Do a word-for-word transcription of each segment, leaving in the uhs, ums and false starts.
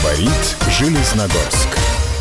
Говорит Железногорск.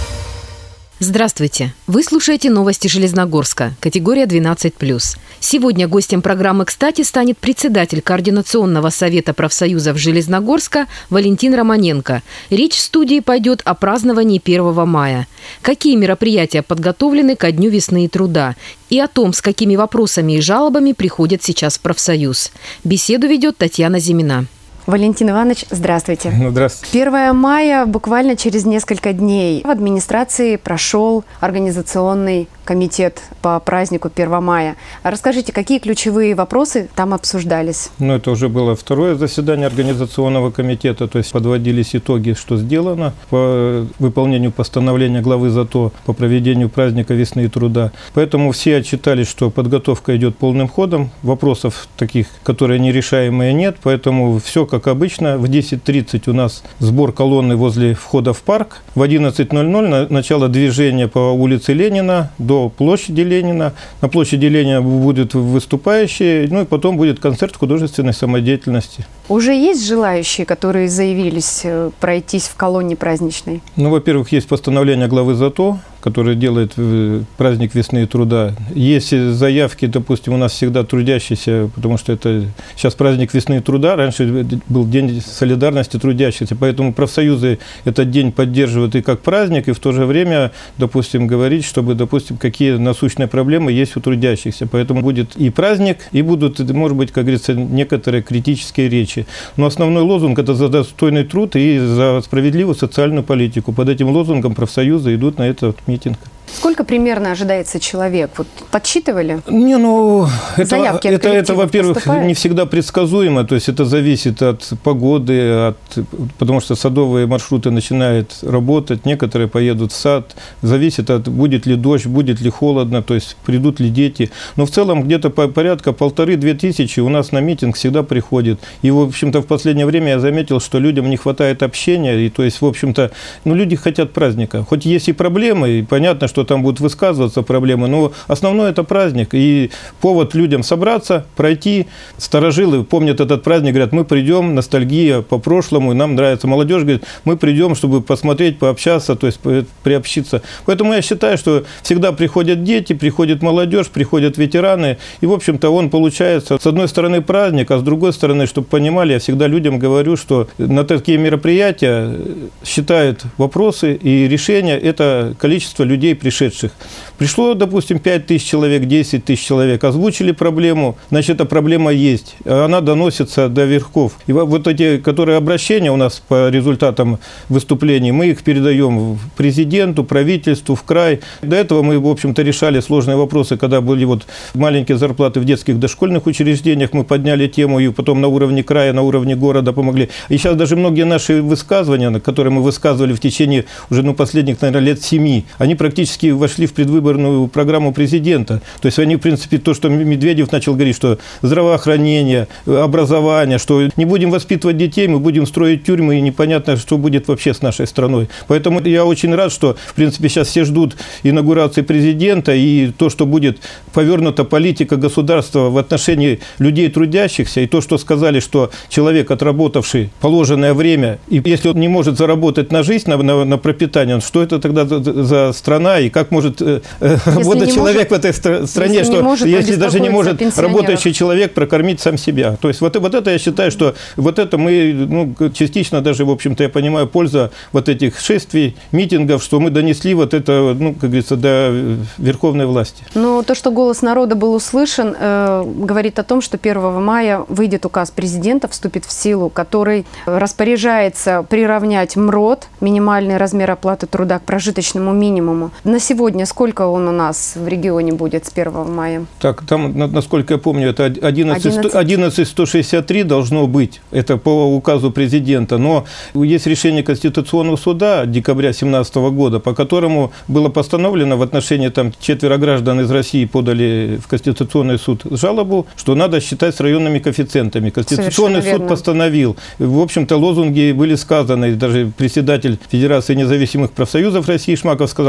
Здравствуйте! Вы слушаете новости Железногорска, категория двенадцать плюс. Сегодня гостем программы «Кстати» станет председатель Координационного совета профсоюзов Железногорска Валентин Романенко. Речь в студии пойдет о праздновании первого мая. Какие мероприятия подготовлены ко Дню весны и труда? И о том, с какими вопросами и жалобами приходят сейчас в профсоюз. Беседу ведет Татьяна Зимина. Валентин Иванович, здравствуйте. Ну, здравствуйте. первое мая, буквально через несколько дней, в администрации прошел организационный комитет по празднику первого мая. Расскажите, какие ключевые вопросы там обсуждались? Ну, это уже было второе заседание организационного комитета, то есть подводились итоги, что сделано по выполнению постановления главы ЗАТО по проведению праздника весны и труда. Поэтому все отчитались, что подготовка идет полным ходом, вопросов таких, которые нерешаемые, нет, поэтому все как обычно. В десять тридцать у нас сбор колонны возле входа в парк, в одиннадцать ноль ноль начало движения по улице Ленина до площади Ленина. На площади Ленина будут выступающие, ну и потом будет концерт художественной самодеятельности. Уже есть желающие, которые заявились пройтись в колонне праздничной? Ну, во-первых, есть постановление главы ЗАТО, которое делает праздник весны и труда. Есть заявки, допустим, у нас всегда трудящиеся, потому что это сейчас праздник весны и труда, раньше был день солидарности трудящихся, поэтому профсоюзы этот день поддерживают и как праздник, и в то же время, допустим, говорить, чтобы, допустим, какие насущные проблемы есть у трудящихся. Поэтому будет и праздник, и будут, может быть, как говорится, некоторые критические речи. Но основной лозунг – это за достойный труд и за справедливую социальную политику. Под этим лозунгом профсоюзы идут на этот митинг. Сколько примерно ожидается человек? Вот подсчитывали? Не, ну, это, Заявки это, это во-первых, поступают? Не всегда предсказуемо, то есть это зависит от погоды, от, потому что садовые маршруты начинают работать, некоторые поедут в сад, зависит от, будет ли дождь, будет ли холодно, то есть придут ли дети. Но в целом где-то по, порядка полторы-две тысячи у нас на митинг всегда приходит. И, в общем-то, в последнее время я заметил, что людям не хватает общения, и, то есть, в общем-то, ну, люди хотят праздника. Хоть есть и проблемы, и понятно, что там будут высказываться проблемы, но основное – это праздник. И повод людям собраться, пройти. Старожилы помнят этот праздник, говорят, мы придем, ностальгия по прошлому, нам нравится. Молодежь говорит, мы придем, чтобы посмотреть, пообщаться, то есть приобщиться. Поэтому я считаю, что всегда приходят дети, приходит молодежь, приходят ветераны. И, в общем-то, он получается, с одной стороны, праздник, а с другой стороны, чтобы понимали, я всегда людям говорю, что на такие мероприятия считают вопросы и решения – это количество людей, пришедших. Пришло, допустим, пять тысяч человек, десять тысяч человек, озвучили проблему, значит, эта проблема есть, она доносится до верхов. И вот эти, которые обращения у нас по результатам выступлений, мы их передаем президенту, правительству, в край. До этого мы, в общем-то, решали сложные вопросы, когда были вот маленькие зарплаты в детских дошкольных учреждениях, мы подняли тему и потом на уровне края, на уровне города помогли. И сейчас даже многие наши высказывания, которые мы высказывали в течение уже ну, последних, наверное, лет семи, они практически вошли в предвыборную программу президента. То есть они, в принципе, то, что Медведев начал говорить, что здравоохранение, образование, что не будем воспитывать детей, мы будем строить тюрьмы, и непонятно, что будет вообще с нашей страной. Поэтому я очень рад, что, в принципе, сейчас все ждут инаугурации президента, и то, что будет повернута политика государства в отношении людей трудящихся, и то, что сказали, что человек, отработавший положенное время, и если он не может заработать на жизнь, на, на, на пропитание, что это тогда за, за страна, и как может э, работать человек может, в этой стране, если, что, может, если даже не может работающий человек прокормить сам себя. То есть вот, вот это я считаю, что вот это мы, ну, частично даже, в общем-то, я понимаю, польза вот этих шествий, митингов, что мы донесли вот это, ну, как говорится, до верховной власти. Но то, что голос народа был услышан, э, говорит о том, что первого мая выйдет указ президента, вступит в силу, который распоряжается приравнять МРОТ, минимальный размер оплаты труда, к прожиточному минимуму. На сегодня сколько он у нас в регионе будет с первого мая? Так, там, насколько я помню, это одиннадцать сто шестьдесят три должно быть. Это по указу президента. Но есть решение Конституционного суда декабря две тысячи семнадцатого года, по которому было постановлено в отношении там четверо граждан из России подали в Конституционный суд жалобу, что надо считать с районными коэффициентами. Конституционный суд постановил. В общем-то, лозунги были сказаны. Даже председатель Федерации независимых профсоюзов России Шмаков сказал, что надо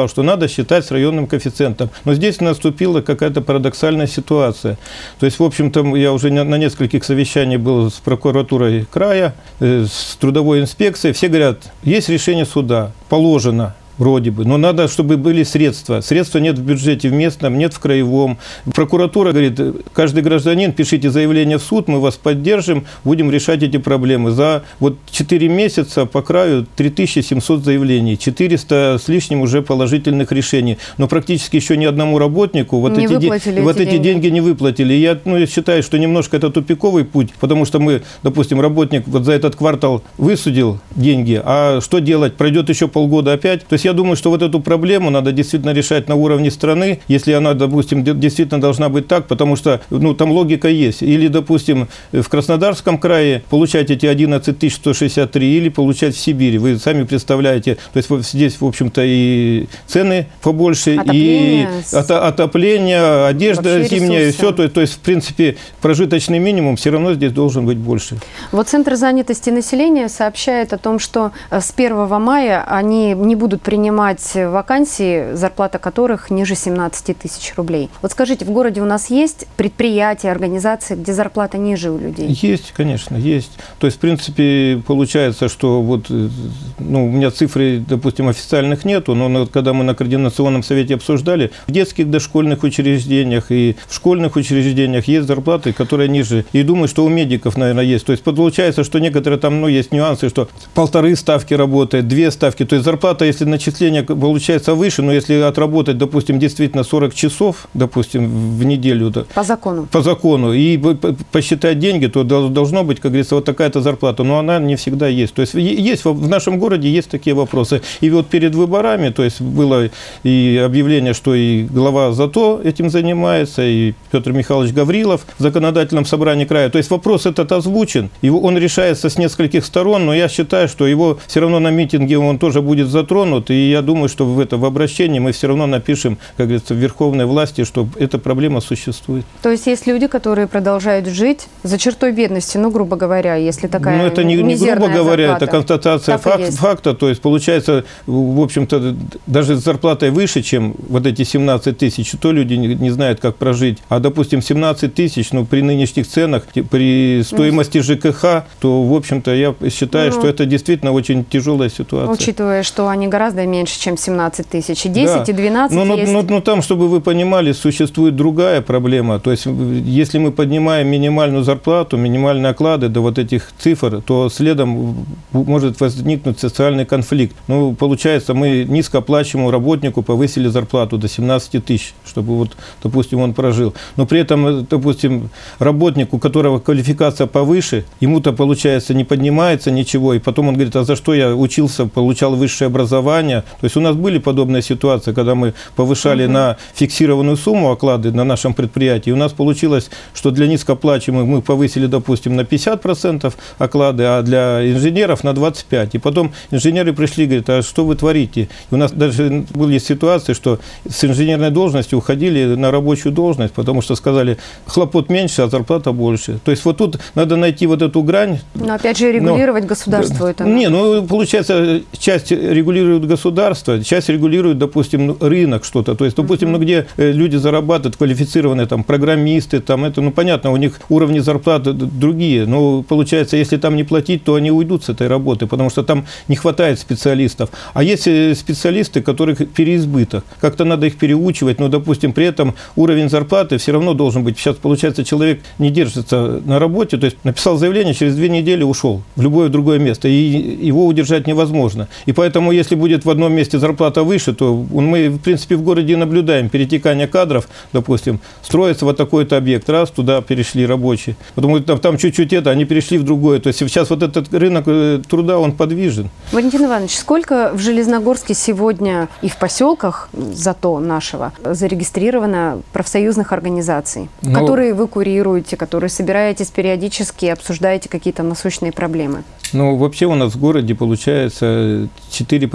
надо считать с районным коэффициентом. Но здесь наступила какая-то парадоксальная ситуация. То есть, в общем-то, я уже на нескольких совещаниях был с прокуратурой края, с трудовой инспекцией. Все говорят, есть решение суда, положено. Вроде бы. Но надо, чтобы были средства. Средства нет в бюджете в местном, нет в краевом. Прокуратура говорит, каждый гражданин, пишите заявление в суд, мы вас поддержим, будем решать эти проблемы. За вот четыре месяца по краю три тысячи семьсот заявлений, четыреста с лишним уже положительных решений. Но практически еще ни одному работнику вот, эти, де эти, вот эти деньги. деньги не выплатили. И я, ну, я считаю, что немножко это тупиковый путь, потому что мы, допустим, работник вот за этот квартал высудил деньги, а что делать? Пройдет еще полгода опять. То есть я думаю, что вот эту проблему надо действительно решать на уровне страны, если она, допустим, действительно должна быть так, потому что, ну, там логика есть. Или, допустим, в Краснодарском крае получать эти одиннадцать тысяч сто шестьдесят три, или получать в Сибири. Вы сами представляете, то есть здесь, в общем-то, и цены побольше, отопление, и от, отопление, одежда зимняя, и все. То, то есть, в принципе, прожиточный минимум все равно здесь должен быть больше. Вот Центр занятости населения сообщает о том, что с первого мая они не будут принимать вакансии, зарплата которых ниже семнадцати тысяч рублей. Вот скажите, в городе у нас есть предприятия, организации, где зарплата ниже у людей? Есть, конечно, есть. То есть, в принципе, получается, что вот, ну, у меня цифры, допустим, официальных нету, но вот, когда мы на Координационном совете обсуждали, в детских дошкольных учреждениях и в школьных учреждениях есть зарплаты, которые ниже. И думаю, что у медиков, наверное, есть. То есть, получается, что некоторые там, ну, есть нюансы, что полторы ставки работает, две ставки. То есть, зарплата, если начисление получается выше, но если отработать, допустим, действительно сорок часов, допустим, в неделю. Да, по закону. По закону. И посчитать деньги, то должно быть, как говорится, вот такая-то зарплата. Но она не всегда есть. То есть, есть в нашем городе есть такие вопросы. И вот перед выборами, то есть, было и объявление, что и глава ЗАТО этим занимается, и Петр Михайлович Гаврилов в законодательном собрании края. То есть, вопрос этот озвучен. Его, он решается с нескольких сторон, но я считаю, что его все равно на митинге он тоже будет затронут. И я думаю, что в это в обращении мы все равно напишем, как говорится, в верховной власти, что эта проблема существует. То есть есть люди, которые продолжают жить за чертой бедности, ну, грубо говоря, если такая. Ну, это не, не грубо говоря, зарплата. Это констатация факт, факта. То есть, получается, в общем-то, даже с зарплатой выше, чем вот эти семнадцать тысяч, то люди не, не знают, как прожить. А, допустим, семнадцать тысяч, ну, при нынешних ценах, при стоимости ЖКХ, то, в общем-то, я считаю, ну, что это действительно очень тяжелая ситуация. Учитывая, что они гораздо меньше, чем семнадцать тысяч, и десять, да, и двенадцать но, есть. Но, но, но там, чтобы вы понимали, существует другая проблема. То есть, если мы поднимаем минимальную зарплату, минимальные оклады до вот этих цифр, то следом может возникнуть социальный конфликт. Ну, получается, мы низкооплачиваемому работнику повысили зарплату до семнадцати тысяч, чтобы, вот, допустим, он прожил. Но при этом, допустим, работник, у которого квалификация повыше, ему-то, получается, не поднимается ничего, и потом он говорит, а за что я учился, получал высшее образование. То есть у нас были подобные ситуации, когда мы повышали угу. на фиксированную сумму оклады на нашем предприятии. У нас получилось, что для низкооплачиваемых мы повысили, допустим, на пятьдесят процентов оклады, а для инженеров на двадцать пять процентов. И потом инженеры пришли и говорят, а что вы творите? И у нас даже были ситуации, что с инженерной должности уходили на рабочую должность, потому что сказали, хлопот меньше, а зарплата больше. То есть вот тут надо найти вот эту грань. Но опять же регулировать но, государство это. Не, ну получается, часть регулирует государство, часть регулирует, допустим, рынок что-то. То есть, допустим, uh-huh. ну где люди зарабатывают, квалифицированные там программисты, там это, ну понятно, у них уровни зарплаты другие. Но получается, если там не платить, то они уйдут с этой работы, потому что там не хватает специалистов. А есть специалисты, которых переизбыток. Как-то надо их переучивать, но, допустим, при этом уровень зарплаты все равно должен быть. Сейчас, получается, человек не держится на работе, то есть написал заявление, через две недели ушел в любое другое место, и его удержать невозможно. И поэтому, если будет в одном месте зарплата выше, то мы, в принципе, в городе наблюдаем перетекание кадров, допустим, строится вот такой-то объект, раз, туда перешли рабочие. Потому что там чуть-чуть это, они перешли в другое. То есть сейчас вот этот рынок труда, он подвижен. Валентин Иванович, сколько в Железногорске сегодня и в поселках ЗАТО нашего зарегистрировано профсоюзных организаций, Но... которые вы курируете, которые собираетесь периодически и обсуждаете какие-то насущные проблемы? Ну, вообще у нас в городе, получается, четыре профсоюзных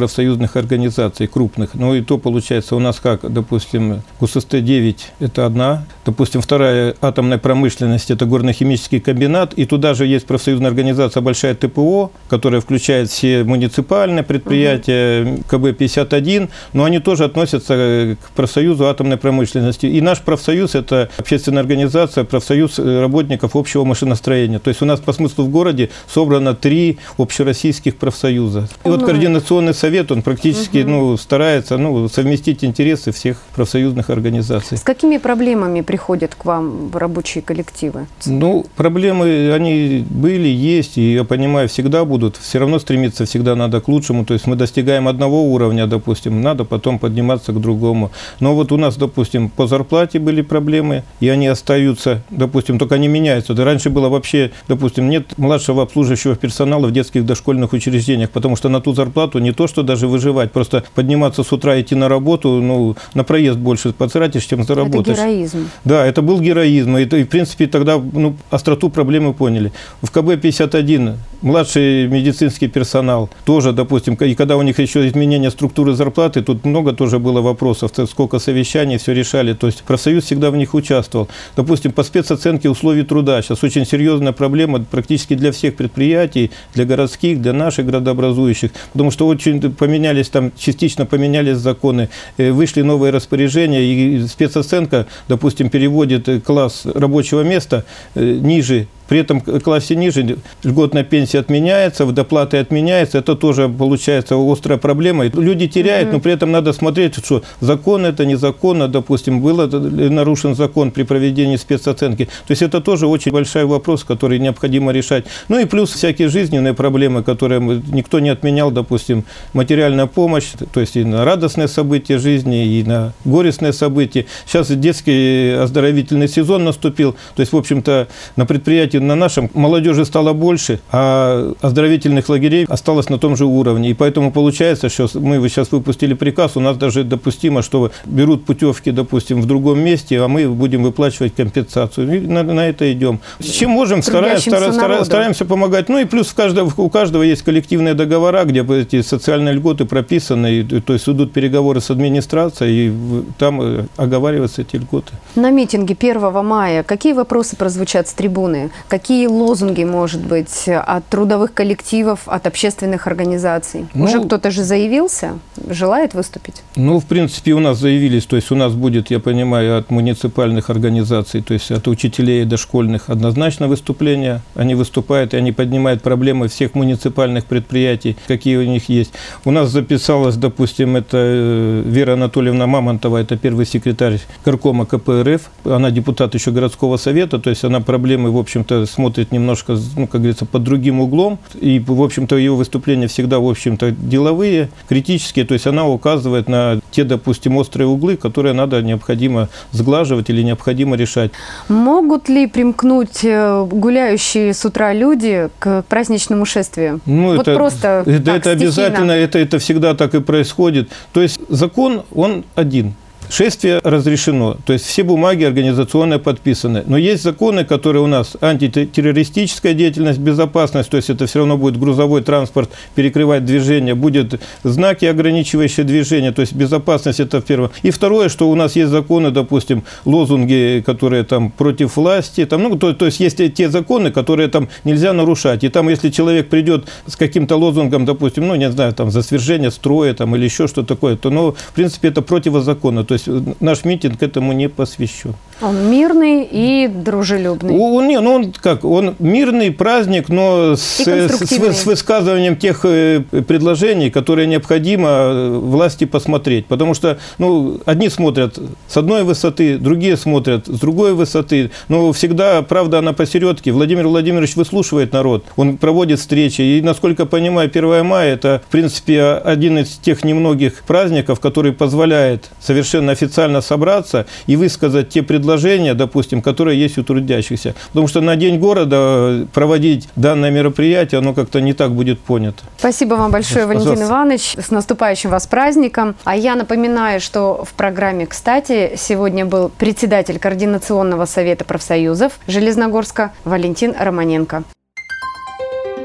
профсоюзных организаций крупных. Ну и то получается у нас как, допустим, ГУССТ-девять – это одна, допустим, вторая атомная промышленность – это горно-химический комбинат, и туда же есть профсоюзная организация большая ТПО, которая включает все муниципальные предприятия, ка бэ пятьдесят один, но они тоже относятся к профсоюзу атомной промышленности. И наш профсоюз – это общественная организация, профсоюз работников общего машиностроения. То есть у нас по смыслу в городе собрано три общероссийских профсоюза. И вот координационный совет, он практически угу. ну, старается ну, совместить интересы всех профсоюзных организаций. С какими проблемами приходят к вам в рабочие коллективы? Ну, проблемы, они были, есть, и, я понимаю, всегда будут. Все равно стремиться всегда надо к лучшему. То есть мы достигаем одного уровня, допустим, надо потом подниматься к другому. Но вот у нас, допустим, по зарплате были проблемы, и они остаются, допустим, только они меняются. Да раньше было вообще, допустим, нет младшего обслуживающего персонала в детских дошкольных учреждениях, потому что на ту зарплату не то, что даже выживать, просто подниматься с утра, идти на работу, ну, на проезд больше потратишь, чем заработаешь. Это героизм. Да, это был героизм, и, и в принципе, тогда ну, остроту проблемы поняли. В ка бэ пятьдесят один младший медицинский персонал тоже, допустим, и когда у них еще изменение структуры зарплаты, тут много тоже было вопросов, сколько совещаний, все решали, то есть профсоюз всегда в них участвовал. Допустим, по спецоценке условий труда, сейчас очень серьезная проблема практически для всех предприятий, для городских, для наших градообразующих, потому что очень поменялись там, частично поменялись законы, вышли новые распоряжения, и спецоценка, допустим, переводит класс рабочего места ниже. При этом в классе ниже льготная пенсия отменяется, доплаты отменяются. Это тоже получается острая проблема. Люди теряют, mm-hmm. но при этом надо смотреть, что закон это, незаконно, допустим, был нарушен закон при проведении спецоценки. То есть это тоже очень большой вопрос, который необходимо решать. Ну и плюс всякие жизненные проблемы, которые никто не отменял, допустим, материальная помощь, то есть и на радостные события жизни, и на горестные события. Сейчас детский оздоровительный сезон наступил, то есть, в общем-то, на предприятии на нашем молодежи стало больше, а оздоровительных лагерей осталось на том же уровне. И поэтому получается, что мы сейчас выпустили приказ, у нас даже допустимо, что берут путевки, допустим, в другом месте, а мы будем выплачивать компенсацию. И на, на это идем. С чем можем, стараемся, стараемся, стараемся помогать. Ну и плюс в каждого, у каждого есть коллективные договора, где эти социальные льготы прописаны, и, то есть идут переговоры с администрацией, и там оговариваются эти льготы. На митинге первого мая какие вопросы прозвучат с трибуны? Какие лозунги, может быть, от трудовых коллективов, от общественных организаций? Ну, уже кто-то же заявился, желает выступить? Ну, в принципе, у нас заявились, то есть у нас будет, я понимаю, от муниципальных организаций, то есть от учителей дошкольных однозначно выступления. Они выступают, и они поднимают проблемы всех муниципальных предприятий, какие у них есть. У нас записалась, допустим, это Вера Анатольевна Мамонтова, это первый секретарь горкома ка пэ эр эф, она депутат еще городского совета, то есть она проблемы, в общем-то, смотрит немножко, ну, как говорится, под другим углом. И, в общем-то, ее выступления всегда, в общем-то, деловые, критические. То есть она указывает на те, допустим, острые углы, которые надо необходимо сглаживать или необходимо решать. Могут ли примкнуть гуляющие с утра люди к праздничному шествию? Ну, вот это, просто это, так, это обязательно, это, это всегда так и происходит. То есть закон, он один. Шествие разрешено, то есть все бумаги организационно подписаны. Но есть законы, которые у нас антитеррористическая деятельность, безопасность, то есть это все равно будет грузовой транспорт перекрывать движение, будет знаки, ограничивающие движение, то есть безопасность это первое. И второе, что у нас есть законы, допустим, лозунги, которые там против власти, там, ну, то, то есть есть те законы, которые там нельзя нарушать. И там, если человек придет с каким-то лозунгом, допустим, ну, не знаю, там, за свержение строя там, или еще что-то такое, то, ну, в принципе, это противозаконно. То есть наш митинг этому не посвящен. Он мирный и дружелюбный. Он, не, ну он как, он мирный праздник, но с, с, с высказыванием тех предложений, которые необходимо власти посмотреть. Потому что ну, одни смотрят с одной высоты, другие смотрят с другой высоты. Но всегда правда она посередке. Владимир Владимирович выслушивает народ, он проводит встречи. И, насколько понимаю, первое мая – это, в принципе, один из тех немногих праздников, который позволяет совершенно официально собраться и высказать те предложения, допустим, которые есть у трудящихся. Потому что на День города проводить данное мероприятие, оно как-то не так будет понято. Спасибо вам большое, Валентин Пожалуйста. Иванович. С наступающим вас праздником. А я напоминаю, что в программе, кстати, сегодня был председатель Координационного совета профсоюзов Железногорска Валентин Романенко.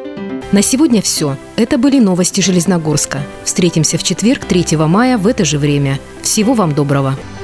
На сегодня все. Это были новости Железногорска. Встретимся в четверг, третьего мая в это же время. Всего вам доброго.